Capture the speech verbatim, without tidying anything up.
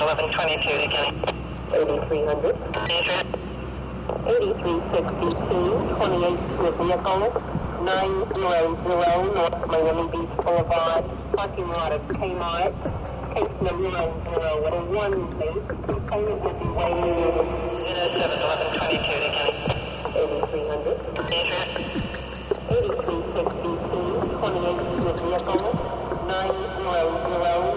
eleven twenty-two to Kenny. eighty-three hundred. eighty-three sixty-two, twenty-eight Smith vehicle, nine hundred North Miami Beach Boulevard, parking lot of Kmart, case number nine zero one, please. Payment will be waived. zero seven eleven twenty-two to Kenny. eighty-three hundred. eighty-three sixty-two, twenty-eight Smith vehicle, nine hundred